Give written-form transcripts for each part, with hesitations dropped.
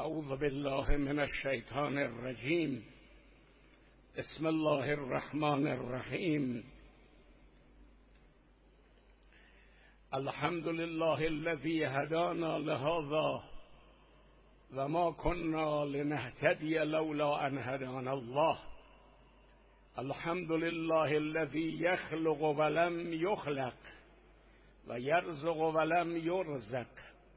اعوذ بالله من الشیطان الرجیم. بسم الله الرحمن الرحیم. الحمد لله الذي هدانا لهذا و ما كنا لنهتدي لولا ان هدانا الله. الحمد لله الذي يخلق ولم يخلق و يرزق ولم يرزق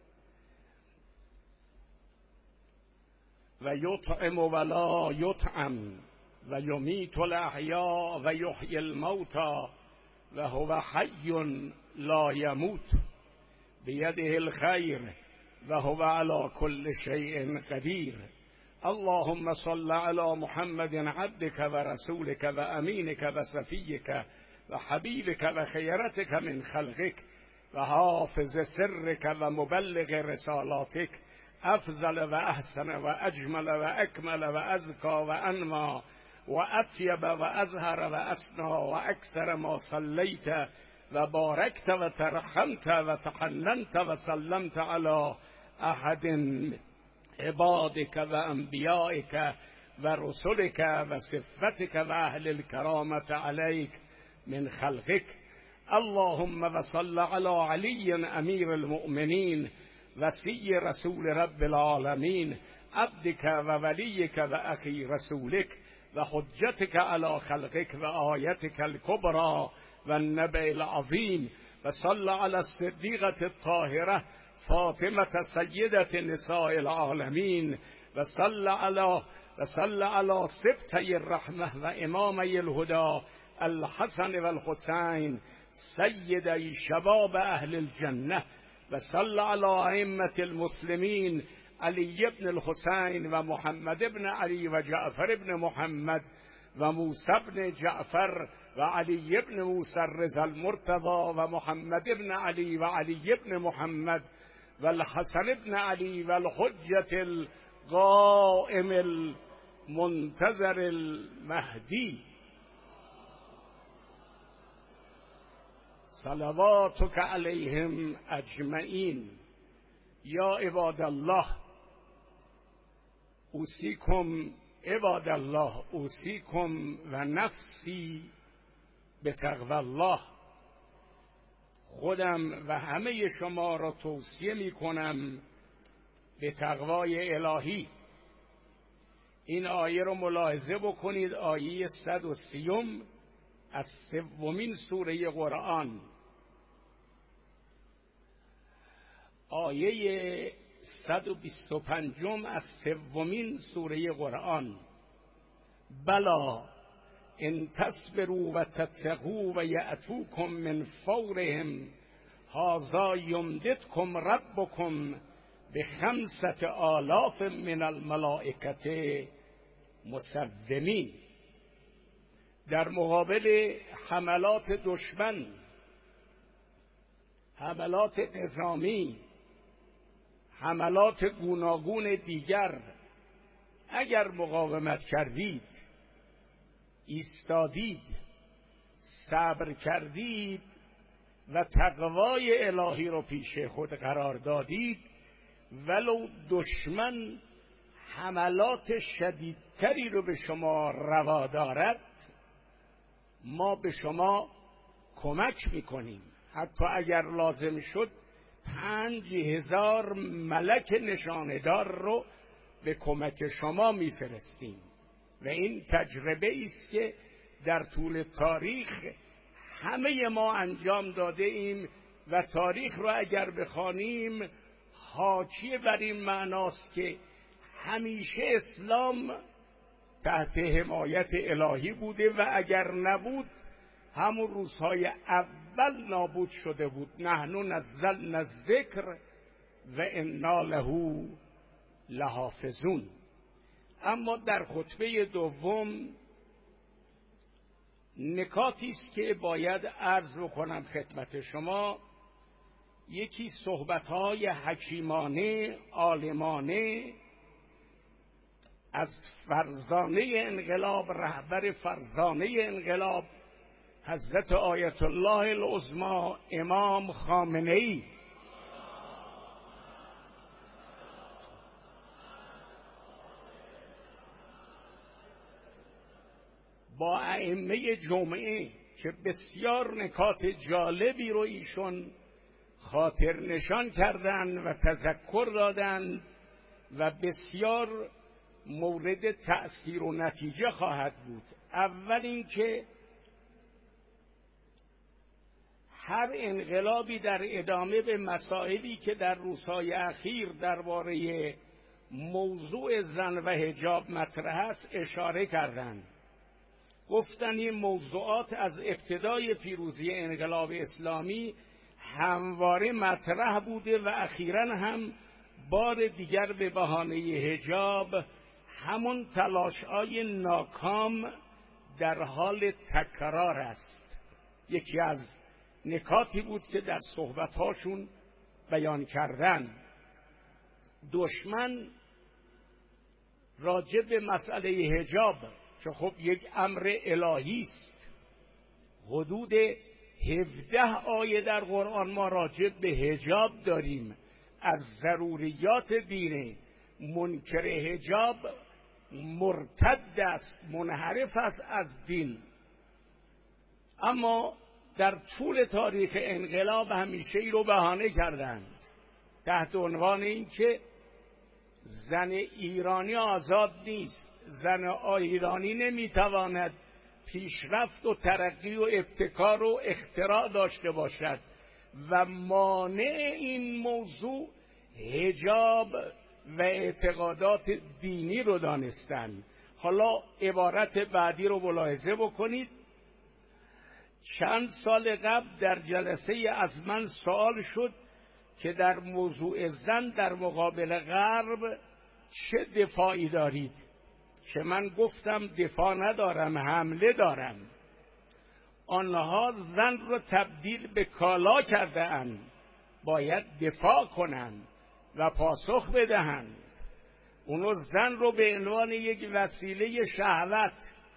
و یطعم ولا یطعم و یمیت الاحیاء و یحیی الموتى و هو حی لا یموت بیده الخیر و هو علی کل شیء قدیر. اللهم صل علی محمد عبدك و رسولك و امینك و صفیك و حبیبك و خیرتك من خلقك و حافظ سرك و مبلغ رسالاتك، افضل و احسن و اجمل و اکمل و ازکا و انما و اطیب و ازهر و اسنا و اکثر ما صلیت و بارکت و ترحمت و تحننت و سلمت علی احد عبادك و انبیائك و رسلك و صفتك و اهل الكرامة عليك من خلقك. اللهم وصل على علي امیر المؤمنین وصی رسول رب العالمین، عبدك و ولیك و اخی رسولك و حجتك على خلقك و آیتك الكبرى و النبأ العظیم. و صل على الصدیقة الطاهرة فاطمة سیدة نساء العالمین و صل على سبطي الرحمة و امامی الهدى الحسن و الحسین سیدی شباب اهل الجنة. و صل على ائمة المسلمین علی بن الحسین و محمد بن علی و جعفر بن محمد و موسی بن جعفر و علی بن موسی الرضا المرتضى و محمد بن علی و علی بن محمد و الحسن بن علی و الحجة القائم المنتظر المهدی صلواتك علیهم اجمعین. یا عباد الله اوصیکم عباد الله اوصیکم و نفسی به تقوی الله. خودم و همه شما را توصیه می کنم به تقوای الهی. این آیه رو ملاحظه بکنید، آیه 130 از 3مین سوره قرآن. آیه 125 از 3مین سوره قرآن. بلا ان تصبروا و تتقوا و یأتوکم من فورهم هذا یمددکم ربکم ب5,000 من الملائکة مسومین. در مقابل حملات دشمن، حملات نظامی، حملات گوناگون دیگر، اگر مقاومت کردید، ایستادید، صبر کردید و تقوای الهی رو پیش خود قرار دادید، ولو دشمن حملات شدیدتری رو به شما روا دارد، ما به شما کمک میکنیم. حتی اگر لازم شد 5,000 ملک نشاندار رو به کمک شما میفرستیم. و این تجربه است که در طول تاریخ همه ما انجام داده ایم و تاریخ رو اگر بخوانیم حاکی بر این معناست که همیشه اسلام تحت حمایت الهی بوده و اگر نبود همون روزهای اول نابود شده بود. نحن نزلنا الذکر و انا له لحافظون. اما در خطبه دوم نکاتی است که باید عرض بکنم خدمت شما. یکی صحبت‌های حکیمانه، عالمانه از فرزانه انقلاب، رهبر فرزانه انقلاب، حضرت آیت الله العظمی امام خامنه‌ای با ائمه جمعه که بسیار نکات جالبی رو ایشون خاطر نشان کردند و تذکر دادند و بسیار مورد تأثیر و نتیجه خواهد بود. اول اینکه هر انقلابی در ادامه به مسائلی که در روزهای اخیر درباره موضوع زن و حجاب مطرح است اشاره کردند. گفتن این موضوعات از ابتدای پیروزی انقلاب اسلامی همواره مطرح بوده و اخیراً هم بار دیگر به بهانه حجاب همون تلاش‌های ناکام در حال تکرار است. یکی از نکاتی بود که در صحبت‌هاشون بیان کردن. دشمن راجع به مسئله حجاب که خب یک امر الهی است، حدود 17 آیه در قرآن ما راجع به حجاب داریم، از ضروریات دینه. منکر حجاب مرتد است، منحرف است از دین. اما در طول تاریخ انقلاب همیشه ای رو بهانه کردند تحت عنوان این که زن ایرانی آزاد نیست، زن ایرانی نمیتواند پیشرفت و ترقی و ابتکار و اختراع داشته باشد و مانع این موضوع حجاب و اعتقادات دینی رو دانستند. حالا عبارت بعدی رو ملاحظه بکنید. چند سال قبل در جلسه از من سوال شد که در موضوع زن در مقابل غرب چه دفاعی دارید، که من گفتم دفاع ندارم، حمله دارم. آنها زن رو تبدیل به کالا کرده اند، باید دفاع کنند و پاسخ بدهند. اونو زن رو به عنوان یک وسیله شهوت،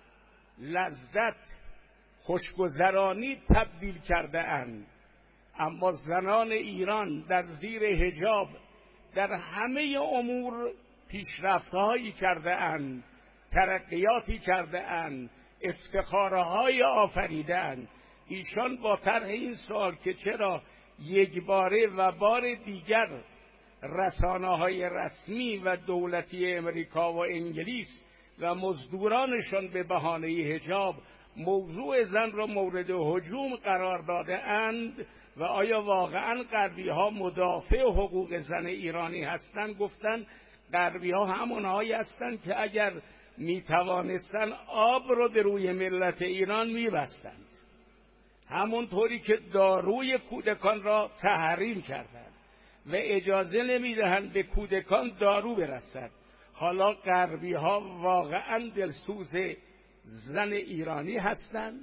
لذت، خوشگذرانی تبدیل کرده اند. اما زنان ایران در زیر حجاب در همه امور پیشرفت‌هایی کرده اند، ترقیاتی کرده اند، افتخارهای آفریده اند. ایشان با طرح این سوال که چرا یک باره و بار دیگر رسانه‌های رسمی و دولتی امریکا و انگلیس و مزدورانشان به بهانه حجاب موضوع زن را مورد هجوم قرار داده اند و آیا واقعا غربی ها مدافع حقوق زن ایرانی هستند، گفتند غربی ها همونهایی هستند که اگر می توانستند آب رو به روی ملت ایران می بستند، همونطوری که داروی کودکان را تحریم کردند و اجازه نمی دهند به کودکان دارو برسد. حالا غربی ها واقعا دلسوز زن ایرانی هستند.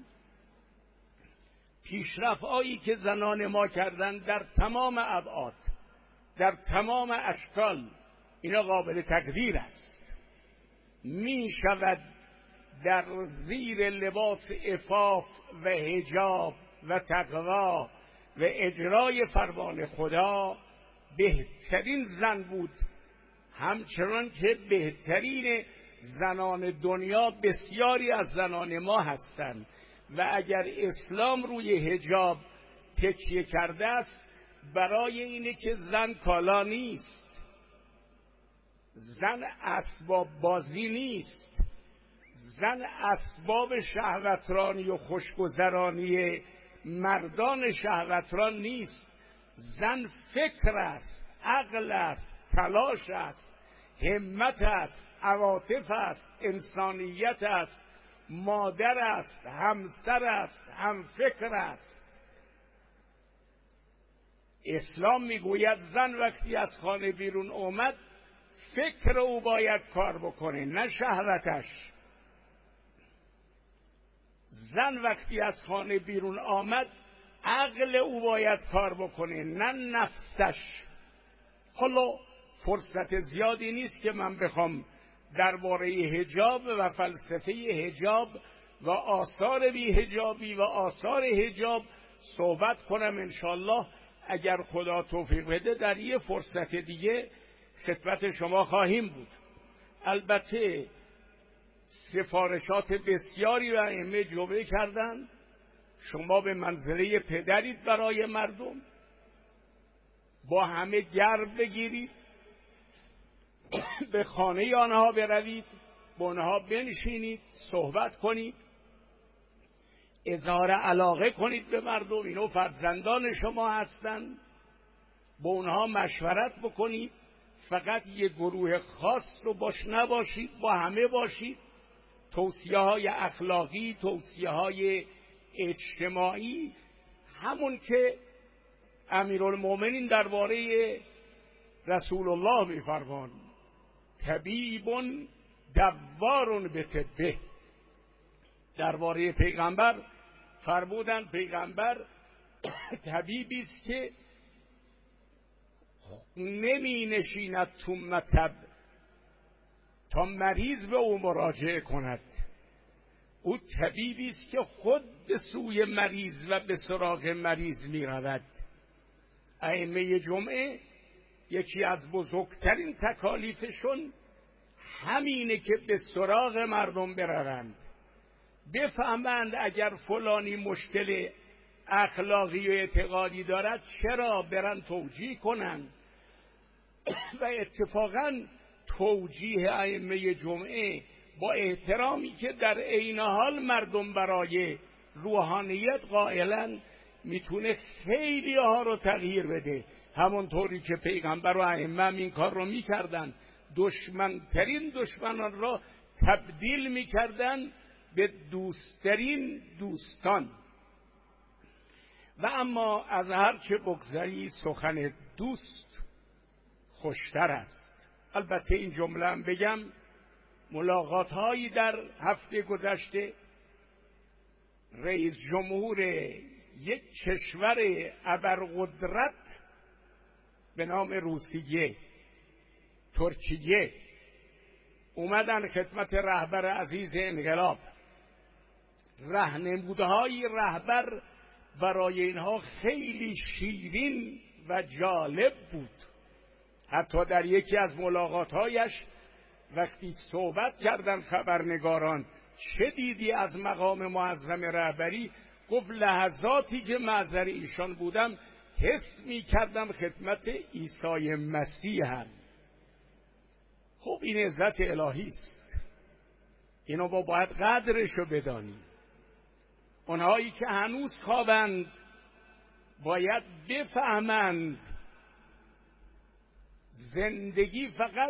پیشرفت‌هایی که زنان ما کردند در تمام ابعاد، در تمام اشکال، اینا قابل تقدیر است. می شود در زیر لباس عفاف و حجاب و تقوا و اجرای فرمان خدا بهترین زن بود، همچنان که بهترین زنان دنیا بسیاری از زنان ما هستند. و اگر اسلام روی حجاب تکیه کرده است برای اینه که زن کالا نیست، زن اسباب بازی نیست، زن اسباب شهوترانی و خوشگذرانی مردان شهوتران نیست. زن فکر است، عقل است، تلاش است، همت است، عواطف است، انسانیت است، مادر است، همسر است، همفکر است. اسلام میگوید زن وقتی از خانه بیرون اومد فکر او باید کار بکنه، نه شهوتش. زن وقتی از خانه بیرون آمد عقل او باید کار بکنه، نه نفسش. حالا فرصت زیادی نیست که من بخوام درباره حجاب و فلسفه حجاب و آثار بی حجابی و آثار حجاب صحبت کنم. انشالله اگر خدا توفیق بده در یه فرصت دیگه خدمت شما خواهیم بود. البته سفارشات بسیاری را ائمه جمعه کردند. شما به منزله پدرید برای مردم، با همه گرم بگیرید، به خانه آنها بروید، با آنها بنشینید، صحبت کنید، اظهار علاقه کنید به مردم. اینا فرزندان شما هستند، با اونها مشورت بکنید. فقط یک گروه خاص رو نباشید، با همه باشید. توصیه های اخلاقی، توصیه های اجتماعی، همون که امیرالمومنین درباره رسول الله میفرمان، طبیب دوار به طبه. درباره پیغمبر فرمودن پیغمبر طبیبی است که نمی نشیند تو مطب تا مریض به او مراجعه کند. او طبیبی است که خود به سوی مریض و به سراغ مریض می رود. ائمه جمعه یکی از بزرگترین تکالیفشون همینه که به سراغ مردم بروند، بفهمند اگر فلانی مشکل اخلاقی و اعتقادی دارد چرا، برن توجیه کنند. و اتفاقا توجیه ائمه جمعه با احترامی که در عین حال مردم برای روحانیت قائلن، میتونه خیلی ها رو تغییر بده. همونطوری که پیغمبر و ائمه این کار رو میکردن، دشمنترین دشمنان را تبدیل میکردن به دوستترین دوستان. و اما از هر چه بگذری سخن دوست خوشتر است. البته این جمله هم بگم، ملاقات هایی در هفته گذشته رئیس جمهور یک کشور ابرقدرت به نام روسیه، ترکیه، اومدن خدمت رهبر عزیز انقلاب. راهنمودهای رهبر برای اینها خیلی شیرین و جالب بود. حتی در یکی از ملاقاتهایش وقتی صحبت کردن خبرنگاران چه دیدی از مقام معظم رهبری، گفت لحظاتی که معذر ایشان بودم حس می کردم خدمت عیسی مسیح هم. خب این عزت الهی است، اینو باید قدرشو بدانیم. اونهایی که هنوز خوابند باید بفهمند زندگی فقط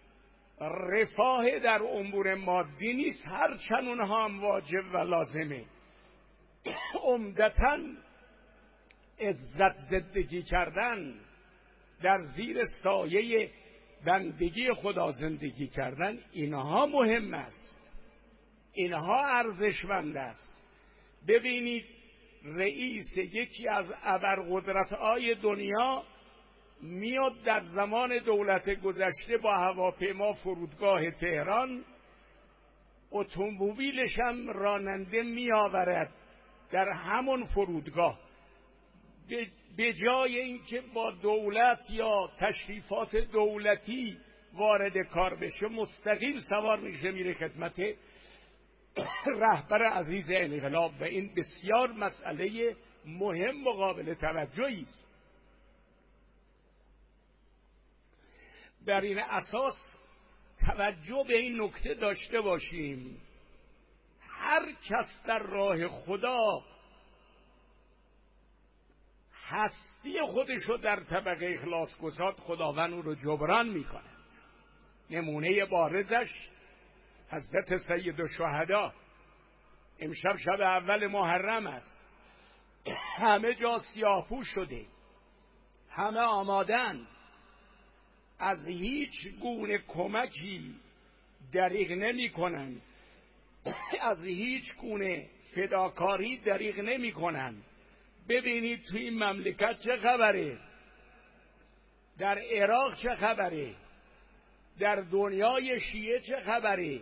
رفاه در امور مادی نیست، هرچند اونها هم واجب و لازمه. عمدتاً عزت زندگی کردن، در زیر سایه بندگی خدا زندگی کردن، اینها مهم است، اینها ارزشمند است. ببینید رئیس یکی از ابرقدرت‌های دنیا میاد در زمان دولت گذشته با هواپیما فرودگاه تهران، اتومبیلش هم راننده میآورد در همون فرودگاه. به جای اینکه با دولت یا تشریفات دولتی وارد کار بشه، مستقیم سوار میشه میره خدمت رهبر عزیز انقلاب. و این بسیار مسئله مهم و قابل توجهی است. بر این اساس توجه به این نکته داشته باشیم، هر کس در راه خدا هستی خودشو در طبق اخلاص گذارد، خداوند او رو جبران میکند. نمونه بارزش حضرت سید الشهدا. امشب شب اول محرم است، همه جا سیاه‌پوش شده، همه آمادن، از هیچ گونه کمکی دریغ نمی کنند، از هیچ گونه فداکاری دریغ نمی کنند. ببینید توی این مملکت چه خبره، در عراق چه خبره، در دنیای شیعه چه خبره.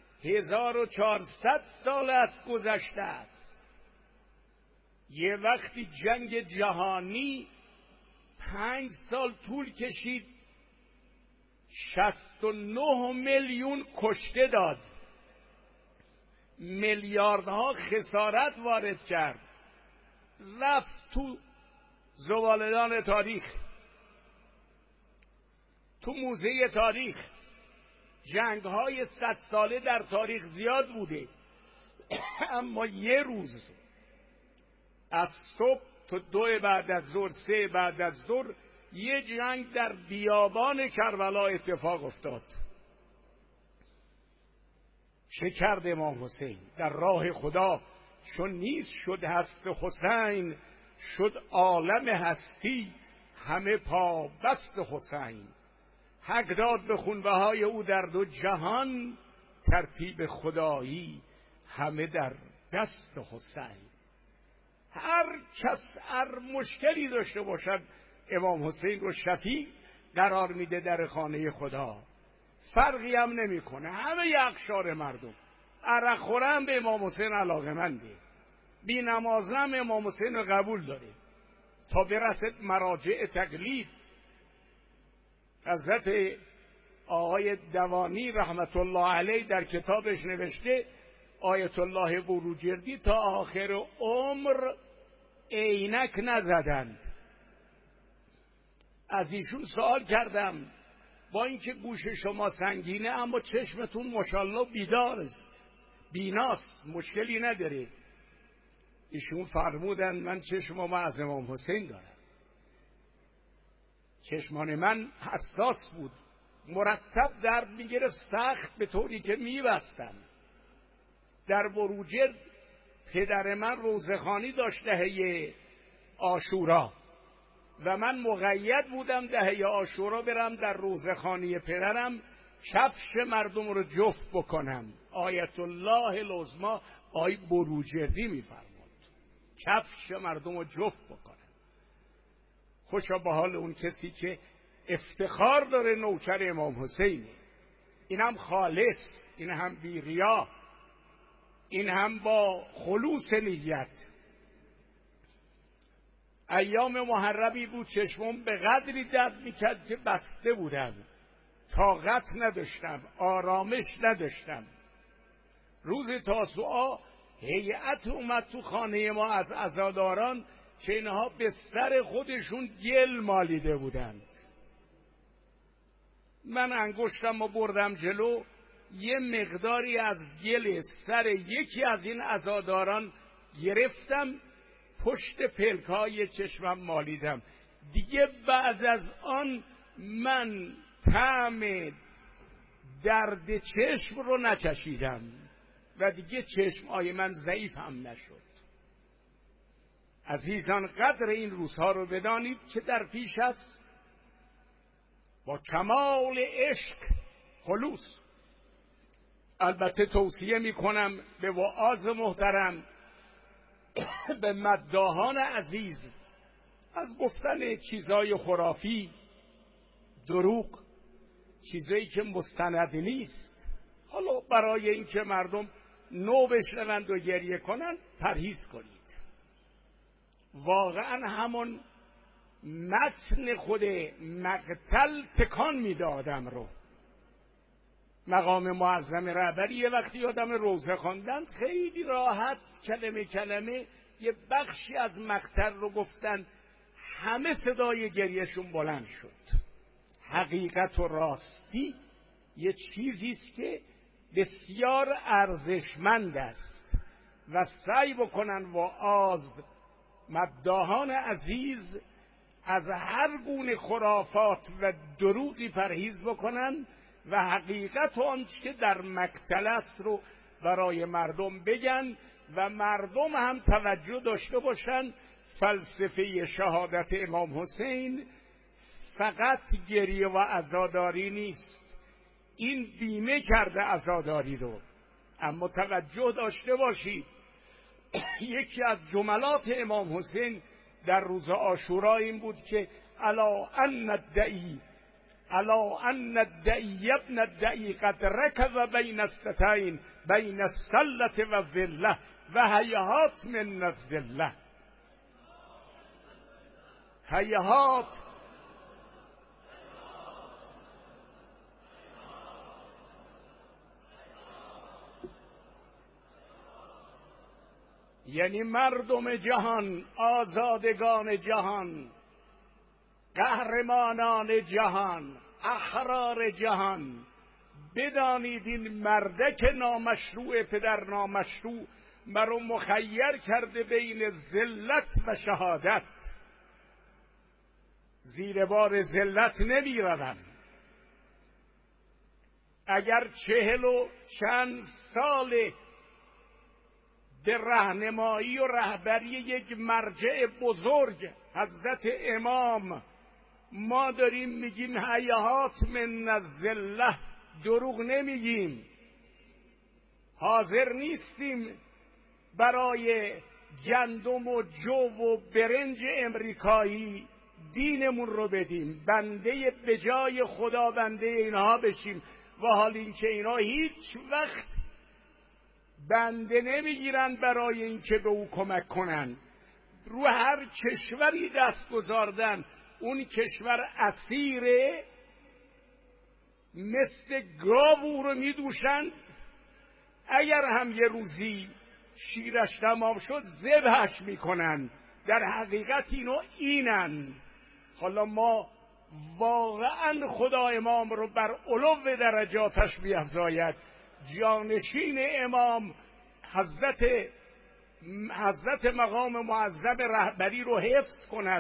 1400 سال از گذشته است. یه وقتی جنگ جهانی 5 سال طول کشید، 69 میلیون کشته داد. میلیاردها خسارت وارد کرد، رفت تو زباله‌دان تاریخ، تو موزه تاریخ. جنگ‌های 100 ساله در تاریخ زیاد بوده اما یه روز از صبح تا 2 بعد از ظهر، 3 بعد از ظهر یه جنگ در بیابان کربلا اتفاق افتاد. چه کرد امام حسین در راه خدا؟ چون نیست شد هست حسین، شد عالم هستی همه پا بست حسین. حق داد به خونبهای او در 2 جهان، ترتیب خدایی همه در دست حسین. هر کس هر مشکلی داشته باشد امام حسین رو شفیع قرار میده در خانه خدا، فرقی هم نمیکنه. همه اقشار مردم عرق خورم به امام حسین علاقه‌منده، بی نمازم امام حسین رو قبول داره تا برسد مراجع تقلید. حضرت آقای دوانی رحمت الله علیه در کتابش نوشته آیت الله بروجردی تا آخر عمر عینک نزدند. از ایشون سوال کردم با اینکه گوش شما سنگینه اما چشمتون ماشاءالله بیدار است، بیناست، مشکلی نداره. ایشون فرمودن من چشمم از امام حسین دارم. چشمان من حساس بود، مرتب درد میگرفت سخت، به طوری که میبستم. در بروجرد پدر من روزخوانی داشت دهه عاشورا و من مقید بودم دهه عاشورا برم در روزخوانی پدرم کفش مردم رو جفت بکنم. آیت الله العظما آی بروجردی میفرمود کفش مردم رو جفت بکنم. خوشا به حال اون کسی که افتخار داره نوکر امام حسینه، این هم خالص، این هم بی ریا، این هم با خلوص نیت. ایام محرمی بود چشمم به قدری درد میکرد که بسته بودم، طاقت نداشتم، آرامش نداشتم. روز تاسوعا هیئت اومد تو خانه ما از عزاداران که اینها به سر خودشون گل مالیده بودند. من انگشتم رو بردم جلو، یه مقداری از گل سر یکی از این عزاداران گرفتم، پشت پلکای چشمم مالیدم. دیگه بعد از آن من طعم درد چشم رو نچشیدم و دیگه چشمای من ضعیف هم نشد. عزیزان قدر این روزها رو بدانید که در پیش است. با کمال عشق خلوص البته توصیه می کنم به وعاظ محترم، به مداحان عزیز، از گفتن چیزای خرافی، دروغ، چیزایی که مستند نیست، حالا برای اینکه مردم نو بشنوند و گریه کنند پرهیز کنید. واقعا همون متن خود مقتل تکان میده آدم رو. مقام معظم رهبری یه وقتی آدم روزه خواندن خیلی راحت کلمه کلمه یه بخشی از مقتل رو گفتن، همه صدای گریهشون بلند شد. حقیقت و راستی یه چیزی است که بسیار ارزشمند است و سعی بکنن وعاظ مداحان عزیز از هر گونه خرافات و دروغی پرهیز بکنن و حقیقت و آنچه که در مقتل است رو برای مردم بگن و مردم هم توجه داشته باشن. فلسفه شهادت امام حسین فقط گریه و عزاداری نیست، این بیمه کرده عزاداری رو. اما توجه داشته باشید یکی از جملات امام حسین در روز عاشورا این بود که الا ان الدعی ابن الدعی قد رکض بین الستین بین السلة و الذلة و هیهات من الذلة. هیهات یعنی مردم جهان، آزادگان جهان، قهرمانان جهان، احرار جهان، بدانید این مردک نامشروع پدر نامشروع مرا مخیر کرده بین ذلت و شهادت. زیر بار ذلت نمی روم. اگر 40 و چند سال به راهنمایی و رهبری یک مرجع بزرگ حضرت امام ما داریم میگیم هیهات من الذله، دروغ نمیگیم. حاضر نیستیم برای گندم و جو و برنج امریکایی دینمون رو بدیم، بنده به جای خدا بنده اینها بشیم، و حال اینکه اینا هیچ وقت بنده نمیگیرن برای اینکه به او کمک کنن. رو هر کشوری دست گذاردن، اون کشور اسیره، مثل گاو او رو میدوشند. اگر هم یه روزی شیرش تمام شد ذبحش میکنن. در حقیقت اینن. حالا ما واقعا خدا امام رو بر علو درجاتش بیفزاید، جانشین امام حضرت مقام معظم رهبری رو حفظ کند.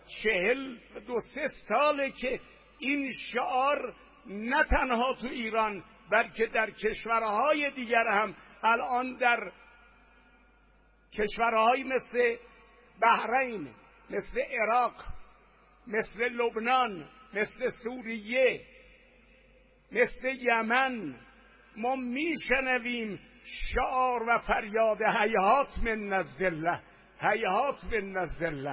42 ساله که این شعار نه تنها تو ایران بلکه در کشورهای دیگر هم، الان در کشورهای مثل بحرین، مثل عراق، مثل لبنان، مثل سوریه، مثل یمن، ما میشنویم شعار و فریاد هیهات من الذله، هیهات من الذله.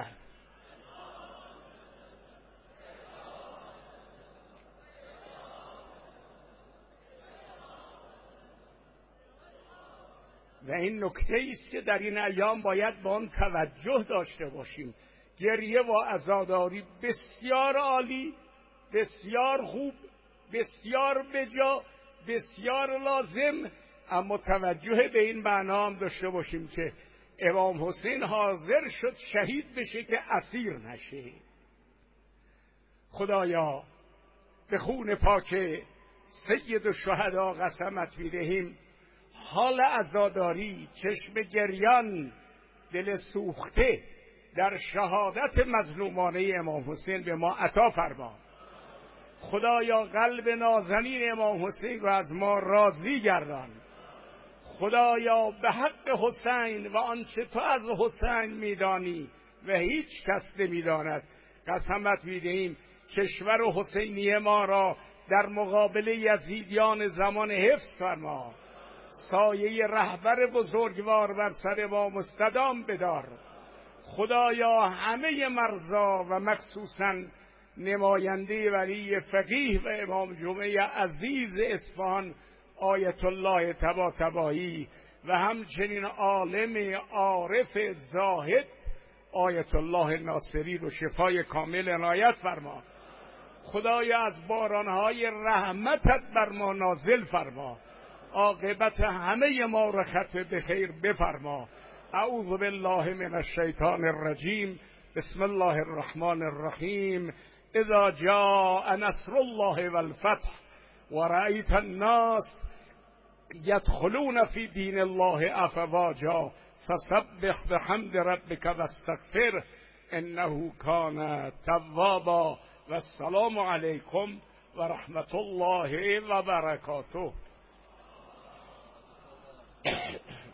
و این نکته است که در این ایام باید با آن توجه داشته باشیم. گریه و عزاداری بسیار عالی، بسیار خوب، بسیار بجا، بسیار لازم، اما توجه به این معنا هم داشته باشیم که امام حسین حاضر شد شهید بشه که اسیر نشه. خدایا به خون پاک سید الشهدا قسمت می‌دهیم حال عزاداری، چشم گریان، دل سوخته در شهادت مظلومانه امام حسین به ما عطا فرما. خدایا قلب نازنین امام حسین رو از ما راضی گردان. خدایا به حق حسین و آنچه تو از حسین میدانی و هیچ کس نمیداند قسمت میدهیم کشور حسینی ما را در مقابل یزیدیان زمان حفظ فرما. سایه رهبر بزرگوار بر سر ما مستدام بدار. خدایا همه مرزا و مخصوصاً نماینده ولی فقیه و امام جمعه عزیز اصفهان آیت الله طباطبایی و همچنین عالم عارف زاهد آیت الله ناصری رو شفای کامل عنایت فرما. خدایا از بارانهای رحمتت بر ما نازل فرما. عاقبت همه ما را ختم به خیر بفرما. اعوذ بالله من الشیطان الرجیم. بسم الله الرحمن الرحیم. اذا جاء نصر الله والفتح ورأيت الناس يدخلون في دين الله افواجا فسبح بحمد ربك واستغفره انه كان توابا. والسلام علیکم و رحمت الله و برکاته.